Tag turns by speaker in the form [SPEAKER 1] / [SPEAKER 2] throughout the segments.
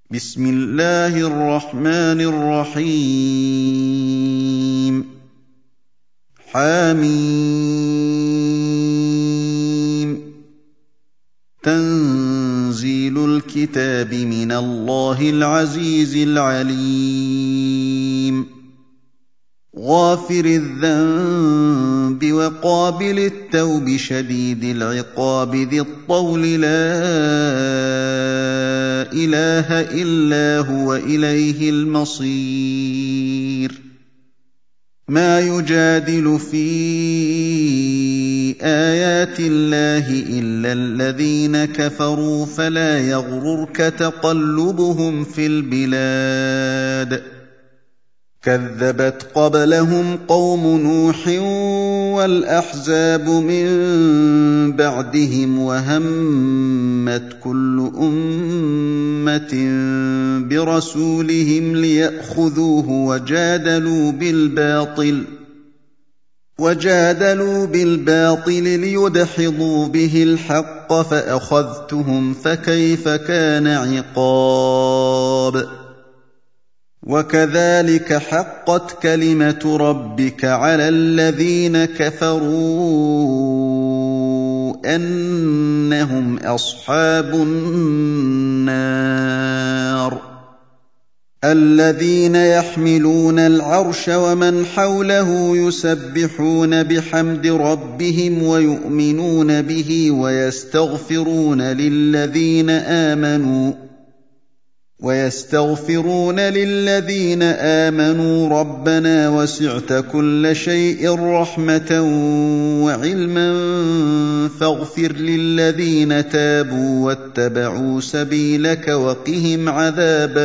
[SPEAKER 1] بسم الله الرحمن الرحيم حم تنزيل الكتاب من الله العزيز العليم غافر الذنب وقابل التوب شديد العقاب ذي الطول لا إله إلا هو إليه المصير ما يجادل في آيات الله إلا الذين كفروا فلا يغررك تقلبهم في البلاد كذبت قبلهم قوم نوح والأحزاب من بعدهم وهمت كل أمة برسولهم ليأخذوه وجادلوا بالباطل ليدحضوا به الحق فأخذتهم فكيف كان عقاب وكذلك حقت كلمة ربك على الذين كفروا أنهم أصحاب النار الذين يحملون العرش ومن حوله يسبحون بحمد ربهم ويؤمنون به ويستغفرون للذين آمنوا ربنا وسعت كل شيء رحمة وعلما فاغفر للذين تابوا واتبعوا سبيلك وقهم عذاب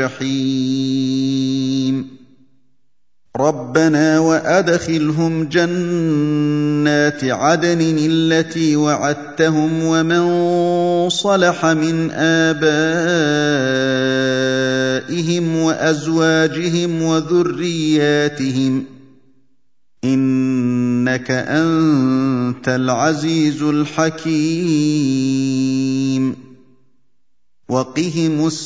[SPEAKER 1] الجحيم ربنا وأدخلهم جنات عدن التي وعدتهم ومن صلح من آبائهم وأزواجهم وذرياتهم إنك أنت العزيز الحكيم وقهم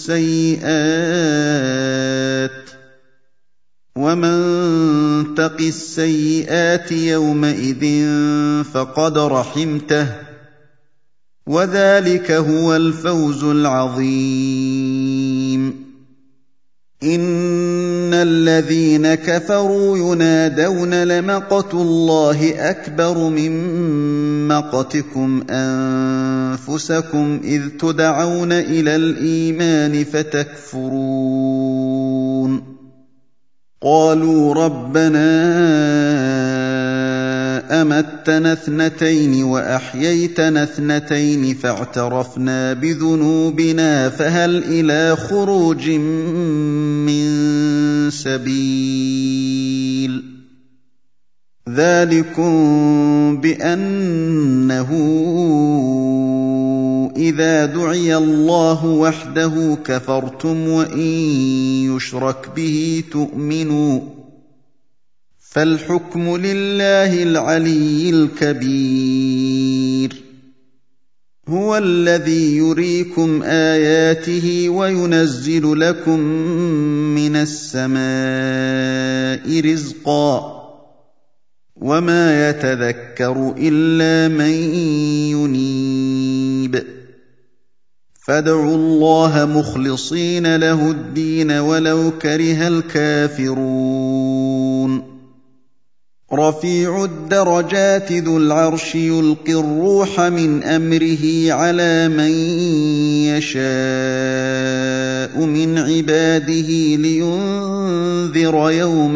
[SPEAKER 1] السيئات ومن تق السيئات يومئذ فقد رحمته وذلك هو الفوز العظيم إن الذين كفروا ينادون لمقت الله أكبر من مقتكم أنفسكم إذ تدعون إلى الإيمان فتكفرون قالوا ربنا أمتنا اثنتين وأحييتنا اثنتين فاعترفنا بذنوبنا فهل إلى خروج من سبيل ذلكم بأنه إذا دعي الله وحده كفرتم وإن يشرك به تؤمنوا فالحكم لله العلي الكبير هو الذي يريكم آياته وينزل لكم من السماء رزقا وما يتذكر إلا من ينيب فادعوا الله مخلصين له الدين ولو كره الكافرون رفيع الدرجات ذو العرش يلقي الروح من أمره على من يشاء من عباده لينذر يوم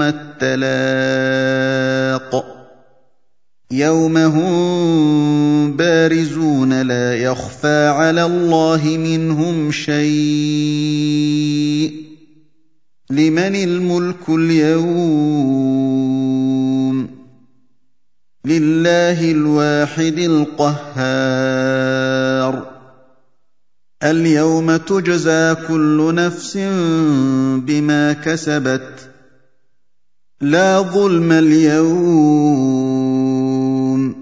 [SPEAKER 1] التلاق يوم هم بارزون لا يخفى على الله منهم شيء لمن الملك اليوم لله الواحد القهار اليوم تجزى كل نفس بما كسبت لا ظلم اليوم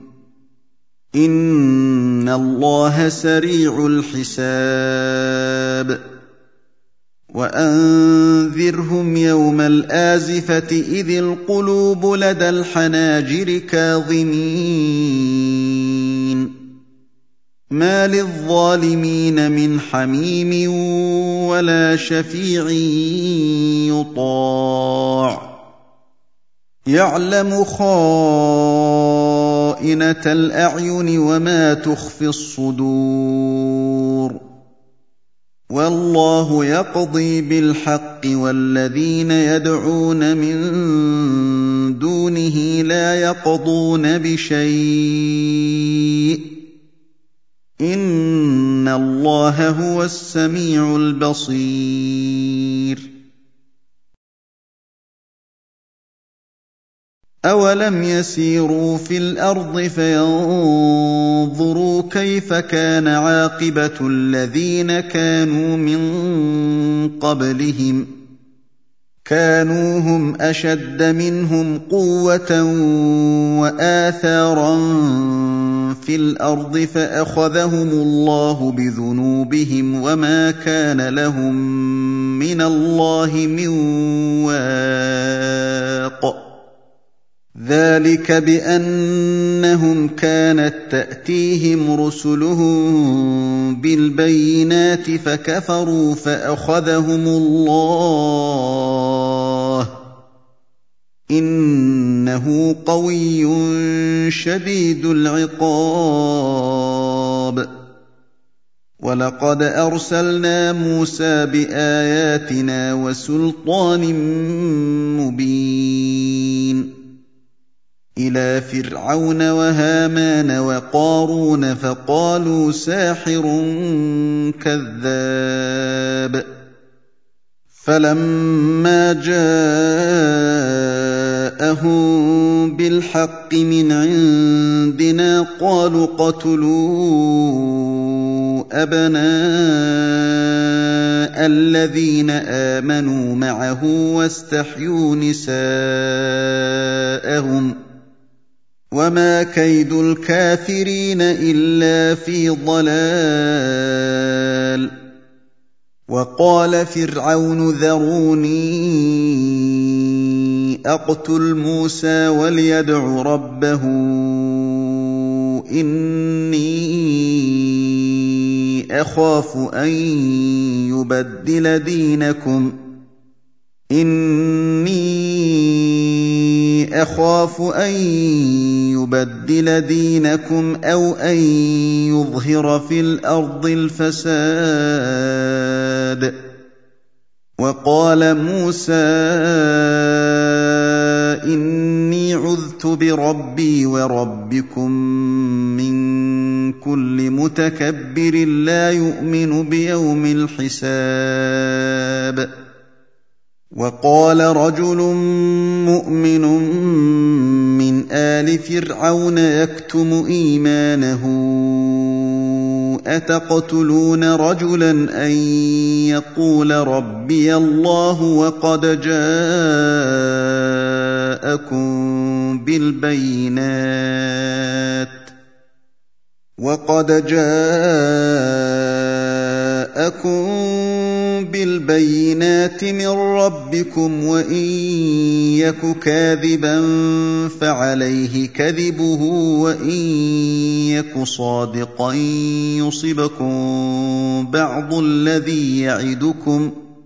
[SPEAKER 1] إن الله سريع الحساب وأنذرهم يوم الآزفة إذ القلوب لدى الحناجر كاظمين ما للظالمين من حميم ولا شفيع يطاع يعلم خائنة الأعين وما تخفي الصدور والله يقضي بالحق والذين يدعون من دونه لا يقضون بشيء إن الله هو السميع البصير أولم يسيروا في الأرض فينظروا كيف كان عاقبة الذين كانوا من قبلهم كانوا هم أشد منهم قوة وآثارا في الأرض فأخذهم الله بذنوبهم وما كان لهم من الله من واق ذلك بأنهم كانت تأتيهم رسلهم بالبينات فكفروا فأخذهم الله إنه قوي شديد العقاب ولقد أرسلنا موسى بآياتنا وسلطان مبين إلى فرعون وهامان وقارون فقالوا ساحر كذاب فلما جاءهم بالحق من عندنا قالوا اقتلوا أبناء الذين آمنوا معه واستحيوا نساءهم وما كيد الكافرين إلا في ضلال وقال فرعون ذروني أقتل موسى وليدع ربه إني أخاف أن يبدل دينكم أو أن يظهر في الأرض الفساد وقال موسى إني عذت بربي وربكم من كل متكبر لا يؤمن بيوم الحساب وقال رجل مؤمن من آل فرعون يكتم إيمانه أتقتلون رجلا أن يقول ربي الله وقد جاءكم بالبينات من ربكم وإن يك كاذبا فعليه كذبه وإن يك صادقا يصبكم بعض الذي يعدكم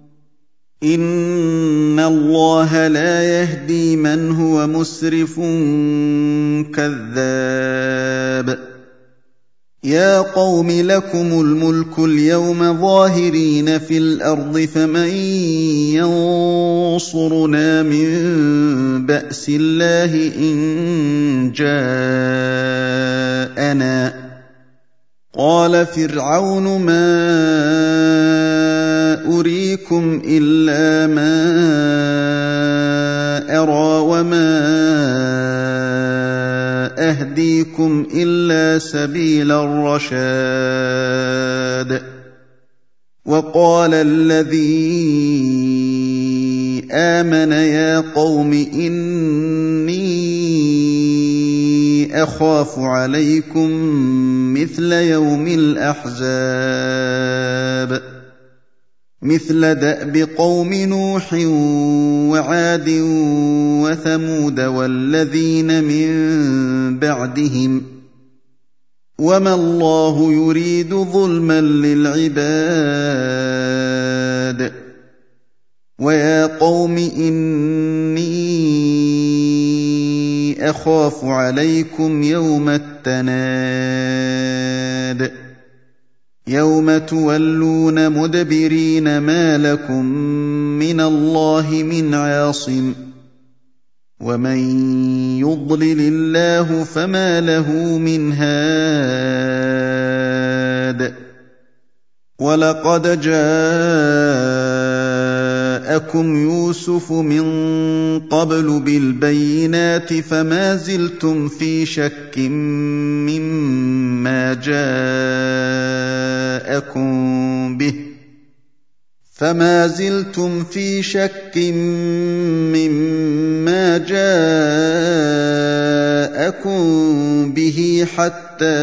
[SPEAKER 1] إن الله لا يهدي من هو مسرف كذاب يا قوم لكم الملك اليوم ظاهرين في الأرض فمن ينصرنا من بأس الله إن جاءنا قال فرعون ما أريكم إلا ما أرى وما أهديكم إلا سبيل الرشاد وقال الذي آمن يا قوم إني أخاف عليكم مثل يوم الأحزاب مثل دأب قوم نوح وعاد وثمود والذين من بعدهم وما الله يريد ظلما للعباد ويا قوم إني أخاف عليكم يوم التناد يوم تولون مدبرين ما لكم من الله من عاصم ومن يضلل الله فما له من هاد ولقد جاءكم يوسف من قبل بالبينات فما زلتم في شك مما جاءكم به حتى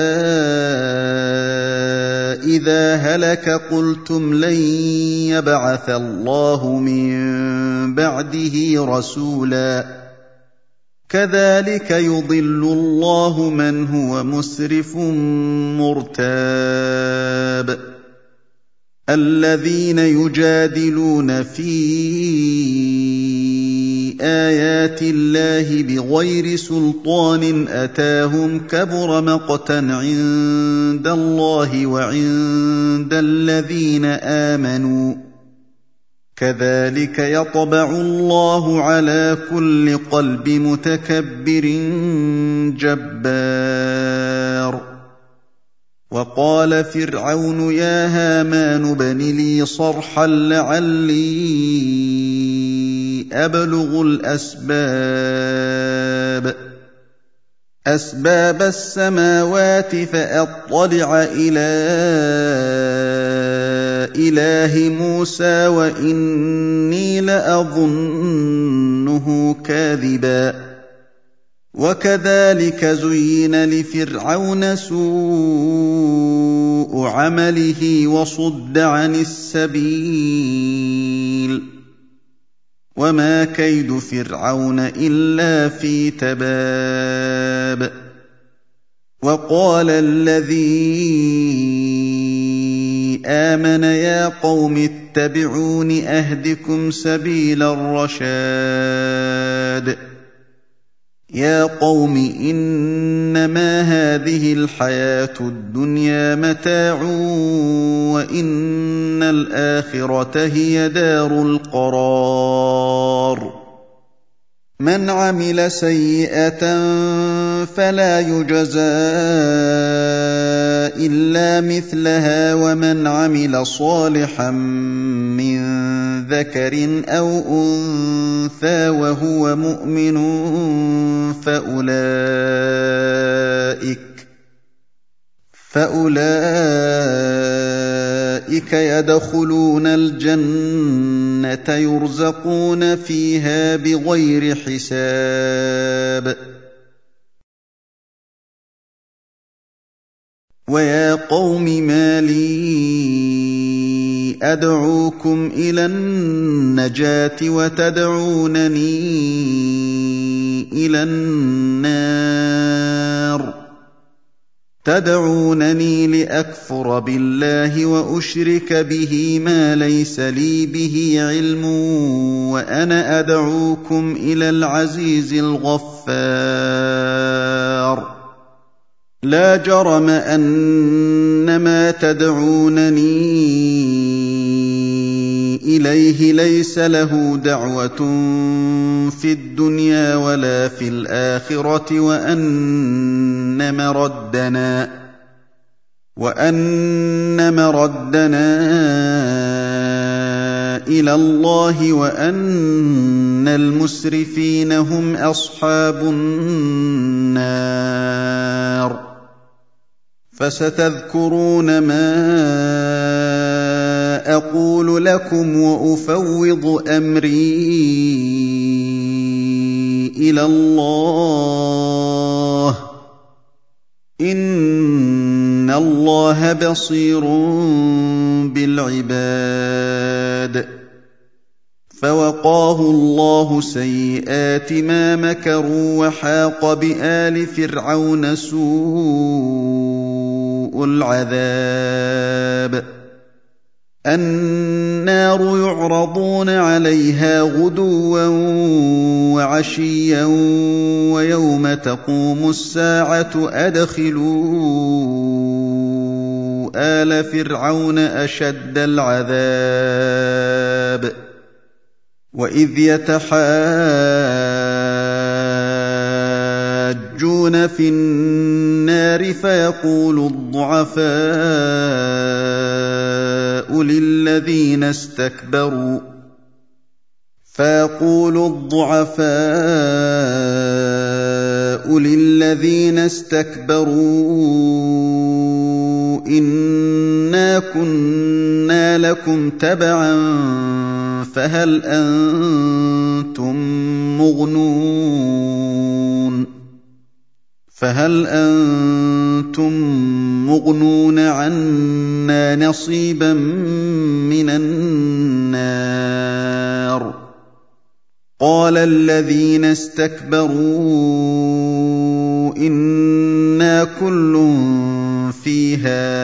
[SPEAKER 1] إذا هلك قلتم لن يبعث الله من بعده رسولا كذلك يضل الله من هو مسرف مرتاب الذين يجادلون في آيات الله بغير سلطان أتاهم كبر مقتا عند الله وعند الذين آمنوا كذلك يطبع الله على كل قلب متكبر جبار وقال فرعون يا هامان ابن لي صرحا لعلي أبلغ أسباب السماوات فأطلع إلى إله موسى وإني لأظنه كاذبا وكذلك زين لفرعون سوء عمله وصد عن السبيل وما كيد فرعون إلا في تباب وقال الذي آمن يا قوم اتبعون أهدكم سبيل الرشاد يا قوم إنما هذه الحياة الدنيا متاع وإن الآخرة هي دار القرار من عمل سيئة فلا يجزى إلا مثلها ومن عمل صالحا من ذكر أو أنثى وهو مؤمن فأولئك يدخلون الجنة يرزقون فيها بغير حساب ويا قوم ما لي أدعوكم إلى النجاة وتدعونني إلى النار تدعونني لأكفر بالله وأشرك به ما ليس لي به علم وأنا أدعوكم إلى العزيز الغفار لا جرم أن ما تدعونني إليه ليس له دعوة في الدنيا ولا في الآخرة وأن مردنا إلى الله وأن المسرفين هم أصحاب النار فستذكرون ما أقول لكم وأفوض أمري إلى الله إن اللَّهَ بَصِيرٌ بِالْعِبَادِ فَوَقَاهُ اللَّهُ سَيِّئَاتِ مَا مَكَرُوا وَحَاقَ بِآلِ فِرْعَوْنَ سُوءُ الْعَذَابِ النَّارُ يُعْرَضُونَ عَلَيْهَا غُدُوًّا وَعَشِيًّا وَيَوْمَ تَقُومُ السَّاعَةُ أَدْخِلُوا آلَ فِرْعَوْنَ أَشَدَّ الْعَذَابِ وَإِذْ يَتَحَاجُّونَ فِي النَّارِ فَيَقُولُ الضُّعَفَاءُ لِلَّذِينَ اسْتَكْبَرُوا إِنَّا كُنَّا لَكُمْ تَبَعًا فَهَلْ أَنتُم مُّغْنُونَ عَنَّا نَصِيبًا مِّنَ النَّارِ قَالَ الَّذِينَ اسْتَكْبَرُوا إِنَّا كُلٌّ فِيهَا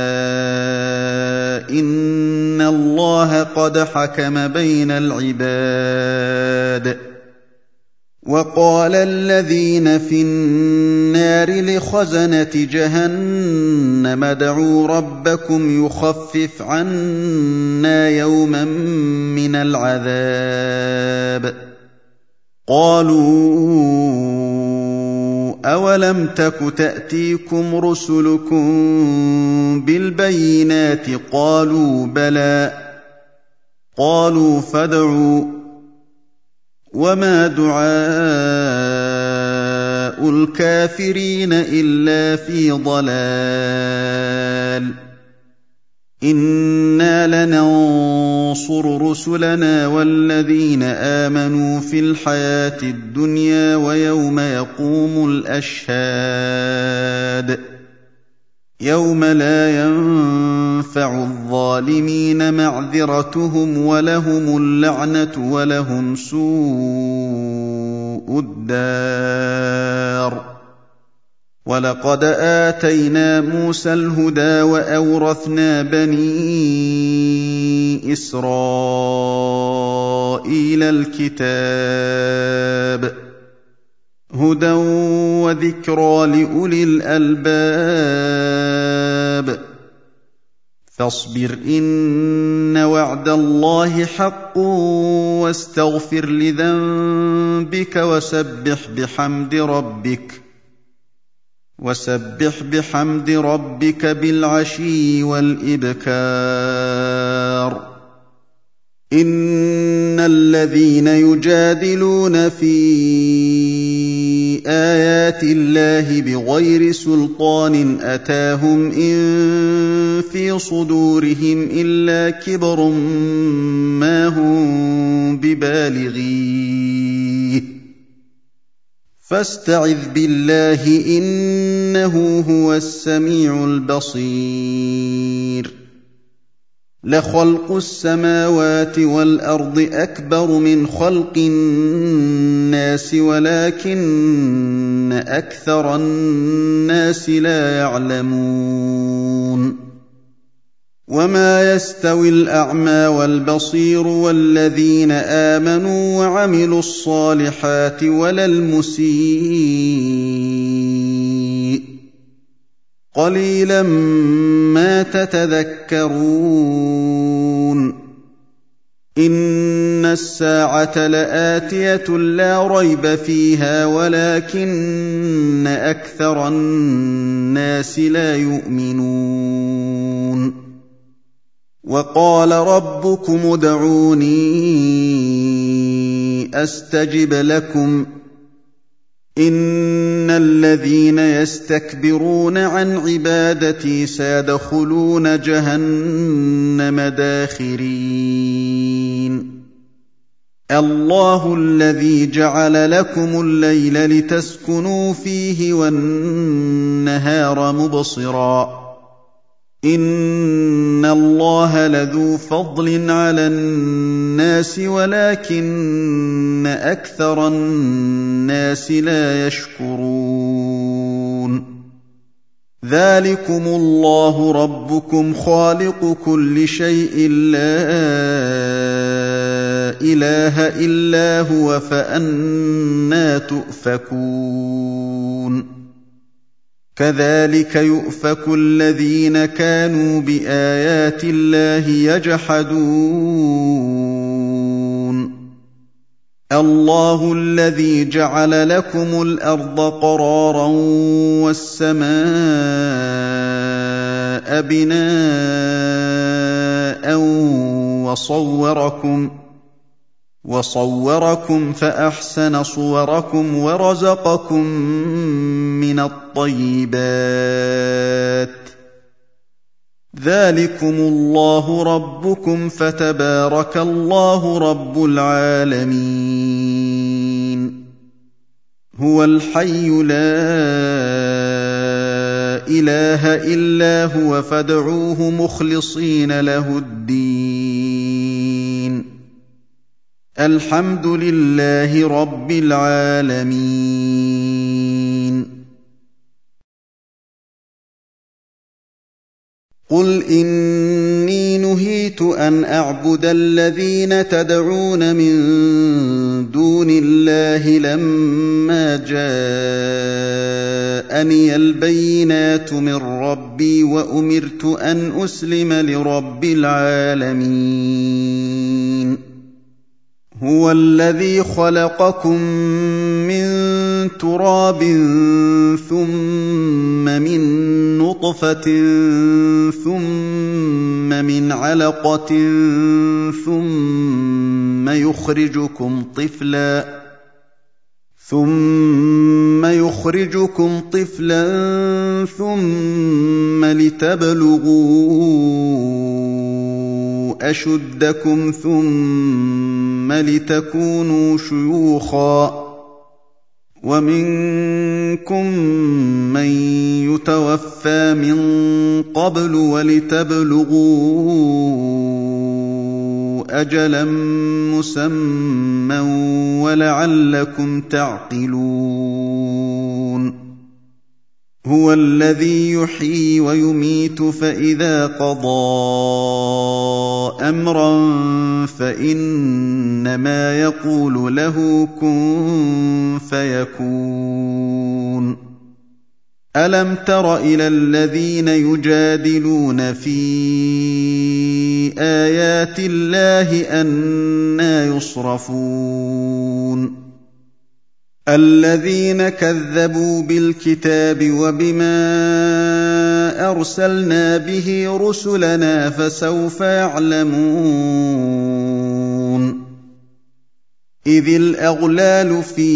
[SPEAKER 1] إِنَّ اللَّهَ قَدْ حَكَمَ بَيْنَ الْعِبَادِ وَقَالَ الَّذِينَ فِي النَّارِ لِخَزَنَةِ جَهَنَّمَ ادْعُوا رَبَّكُمْ يُخَفِّفْ عَنَّا يَوْمًا مِّنَ الْعَذَابِ قَالُوا أَوَلَمْ تَكُ تَأْتِيكُمْ رُسُلُكُم بِالْبَيِّنَاتِ قَالُوا بَلَىٰ قَالُوا فَادْعُوا وَمَا دُعَاءُ الْكَافِرِينَ إِلَّا فِي ضَلَالٍ إِنَّا لَنَنصُرُ رُسُلَنَا وَالَّذِينَ آمَنُوا فِي الْحَيَاةِ الدُّنْيَا وَيَوْمَ يَقُومُ الْأَشْهَادُ يَوْمَ لَا يَنفَعُ الظَّالِمِينَ مَعْذِرَتُهُمْ وَلَهُمُ اللَّعْنَةُ وَلَهُمْ سُوءُ الدَّارِ وَلَقَدْ آتَيْنَا مُوسَى الْهُدَىٰ وَأَوْرَثْنَا بَنِي إِسْرَائِيلَ الْكِتَابَ هُدًى وَذِكْرَىٰ لِأُولِي الْأَلْبَابِ فاصبر إن وعد الله حق واستغفر لذنبك وسبح بحمد ربك بالعشي والإبكار إن الذين يجادلون في آيات الله بغير سلطان أتاهم إن في صدورهم إلا كبر ما هم ببالغيه فاستعذ بالله إنه هو السميع البصير لخلق السماوات والأرض أكبر من خلق الناس ولكن أكثر الناس لا يعلمون وما يستوي الأعمى والبصير والذين آمنوا وعملوا الصالحات ولا المسيء قليلا ما تتذكرون إن الساعة لآتية لا ريب فيها ولكن أكثر الناس لا يؤمنون وقال ربكم ادعوني أستجب لكم إن الذين يستكبرون عن عبادتي سيدخلون جهنم داخرين الله الذي جعل لكم الليل لتسكنوا فيه والنهار مبصرا إِنَّ اللَّهَ لَذُو فَضْلٍ عَلَى النَّاسِ وَلَٰكِنَّ أَكْثَرَ النَّاسِ لَا يَشْكُرُونَ ذَٰلِكُمُ اللَّهُ رَبُّكُمْ خَالِقُ كُلِّ شَيْءٍ لَّا إِلَٰهَ إِلَّا هُوَ فَأَنَّىٰ تُؤْفَكُونَ كَذَٰلِكَ يُؤْفَكُ الَّذِينَ كَانُوا بِآيَاتِ اللَّهِ يَجْحَدُونَ اللَّهُ الَّذِي جَعَلَ لَكُمُ الْأَرْضَ قَرَارًا وَالسَّمَاءَ بِنَاءً وَصَوَّرَكُمْ فَأَحْسَنَ صُوَرَكُمْ وَرَزَقَكُم مِّنَ الطَّيِّبَاتِ ۚ ذَٰلِكُمُ اللَّهُ رَبُّكُمْ فَتَبَارَكَ اللَّهُ رَبُّ الْعَالَمِينَ هُوَ الْحَيُّ لَا إِلَٰهَ إِلَّا هُوَ فَادْعُوهُ مُخْلِصِينَ لَهُ الدِّينَ الْحَمْدُ لِلَّهِ رَبِّ الْعَالَمِينَ قُلْ إِنِّي نُهِيتُ أَنْ أَعْبُدَ الَّذِينَ تَدْعُونَ مِن دُونِ اللَّهِ لَمَّا جَاءَنِيَ الْبَيِّنَاتُ مِن رَّبِّي وَأُمِرْتُ أَنْ أُسْلِمَ لِرَبِّ الْعَالَمِينَ هُوَ الَّذِي خَلَقَكُم مِّن تُرَابٍ ثُمَّ مِن نُّطْفَةٍ ثُمَّ مِنْ عَلَقَةٍ ثُمَّ يُخْرِجُكُمْ طِفْلًا ثُمَّ لِتَبْلُغُوا أَشُدَّكُمْ ثُمَّ لِتَكُونُوا شُيُوخًا ۚ وَمِنكُم مَّن يُتَوَفَّىٰ مِن قَبْلُ وَلِتَبْلُغُوا أَجَلًا مُّسَمًّى وَلَعَلَّكُمْ تَعْقِلُونَ هُوَ الَّذِي يُحْيِي وَيُمِيتُ فَإِذَا قَضَىٰ أَمْرًا فَإِنَّمَا يَقُولُ لَهُ كُن فَيَكُونُ أَلَمْ تَرَ إِلَى الَّذِينَ يُجَادِلُونَ فِي آيَاتِ اللَّهِ أَنَّىٰ يُصْرَفُونَ الَّذِينَ كَذَّبُوا بِالْكِتَابِ وَبِمَا أَرْسَلْنَا بِهِ رُسُلَنَا فَسَوْفَ يَعْلَمُونَ إِذِ الْأَغْلَالُ فِي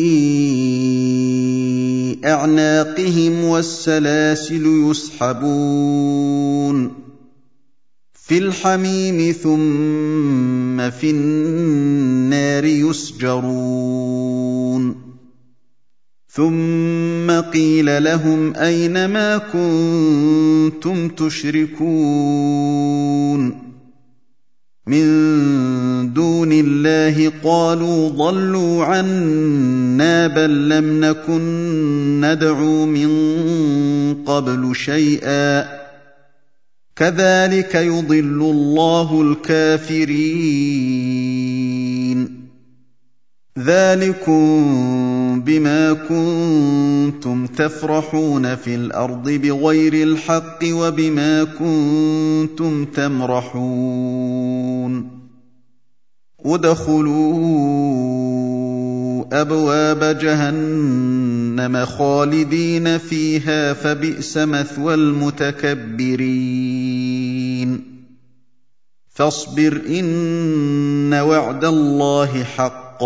[SPEAKER 1] أَعْنَاقِهِمْ وَالسَّلَاسِلُ يُسْحَبُونَ فِي الْحَمِيمِ ثُمَّ فِي النَّارِ يُسْجَرُونَ ثُمَّ قِيلَ لَهُمْ أَيْنَ مَا كُنتُمْ تُشْرِكُونَ مِن دُونِ اللَّهِ قَالُوا ضَلُّوا عَنَّا بَل لَّمْ نَكُن نَّدْعُو مِن قَبْلُ شَيْئًا ۚ كَذَٰلِكَ يُضِلُّ اللَّهُ الْكَافِرِينَ ذَٰلِكُم بِمَا كُنتُمْ تَفْرَحُونَ فِي الْأَرْضِ بِغَيْرِ الْحَقِّ وَبِمَا كُنتُمْ تَمْرَحُونَ ادْخُلُوا أَبْوَابَ جَهَنَّمَ خَالِدِينَ فِيهَا فَبِئْسَ مَثْوَى الْمُتَكَبِّرِينَ فَاصْبِرْ إِنَّ وَعْدَ اللَّهِ حَقٌّ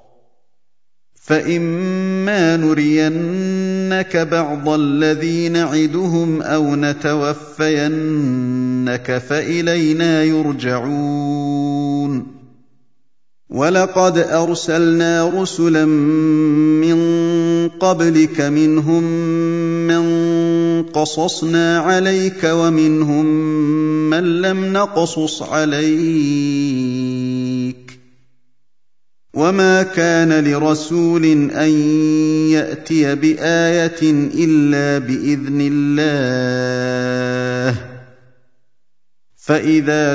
[SPEAKER 1] فَإِمَّا نُرِيَنَّكَ بَعْضَ الَّذِي نَعِدُهُمْ أَوْ نَتَوَفَّيَنَّكَ فَإِلَيْنَا يُرْجَعُونَ وَلَقَدْ أَرْسَلْنَا رُسُلًا مِّن قَبْلِكَ مِنْهُم مَّن قَصَصْنَا عَلَيْكَ وَمِنْهُم مَّن لَّمْ نَقْصُصْ عَلَيْكَ ۗ وَمَا كَانَ لِرَسُولٍ أَن يَأْتِيَ بِآيَةٍ إِلَّا بِإِذْنِ اللَّهِ ۚ فَإِذَا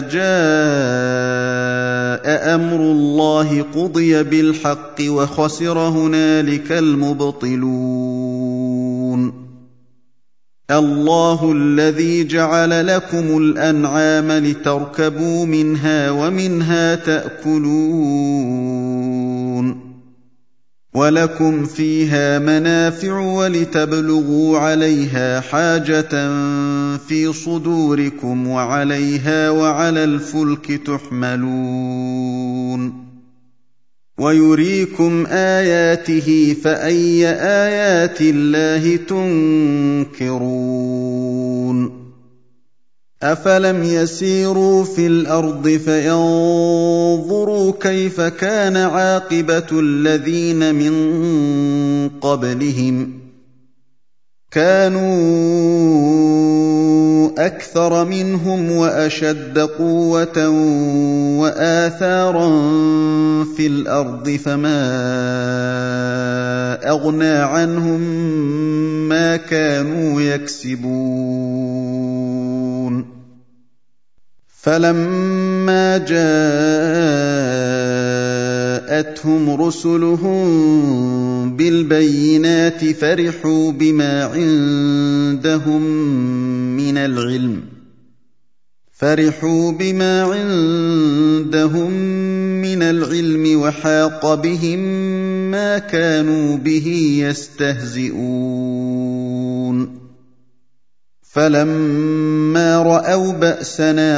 [SPEAKER 1] جَاءَ أَمْرُ اللَّهِ قُضِيَ بِالْحَقِّ وَخَسِرَ هُنَالِكَ الْمُبْطِلُونَ اللَّهُ الَّذِي جَعَلَ لَكُمُ الْأَنْعَامَ لِتَرْكَبُوا مِنْهَا وَمِنْهَا تَأْكُلُونَ وَلَكُمْ فِيهَا مَنَافِعُ وَلِتَبْلُغُوا عَلَيْهَا حَاجَةً فِي صُدُورِكُمْ وَعَلَيْهَا وَعَلَى الْفُلْكِ تُحْمَلُونَ وَيُرِيكُمْ آيَاتِهِ فَأَيَّ آيَاتِ اللَّهِ تُنكِرُونَ أَفَلَمْ يَسِيرُوا فِي الْأَرْضِ فَيَنظُرُوا كَيْفَ كَانَ عَاقِبَةُ الَّذِينَ مِن قَبْلِهِمْ ۚ كَانُوا أَكْثَرَ مِنْهُمْ وَأَشَدَّ قُوَّةً وَآثَارًا فِي الْأَرْضِ فَمَا أَغْنَىٰ عَنْهُم مَّا كَانُوا يَكْسِبُونَ فَلَمَّا جَاءَتْهُمْ رُسُلُهُم بِالْبَيِّنَاتِ فَرِحُوا بِمَا عِندَهُم مِّنَ الْعِلْمِ وَحَاقَ بِهِم مَّا كَانُوا بِهِ يَسْتَهْزِئُونَ فَلَمَّا رَأَوْا بَأْسَنَا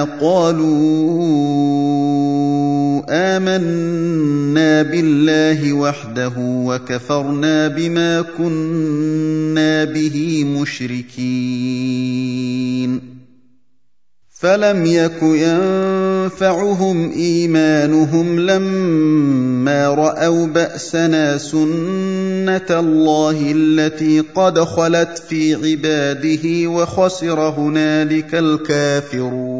[SPEAKER 1] قَالُوا آمَنَّا بِاللَّهِ وَحْدَهُ وَكَفَرْنَا بِمَا كُنَّا بِهِ مُشْرِكِينَ فَلَمْ يَكُ يَنفَعُهُمْ إِيمَانُهُمْ لَمَّا رَأَوْا بَأْسَنَا سُنَّتَ اللَّهِ الَّتِي قَدْ خَلَتْ فِي عِبَادِهِ وَخَسِرَ هُنَالِكَ الْكَافِرُونَ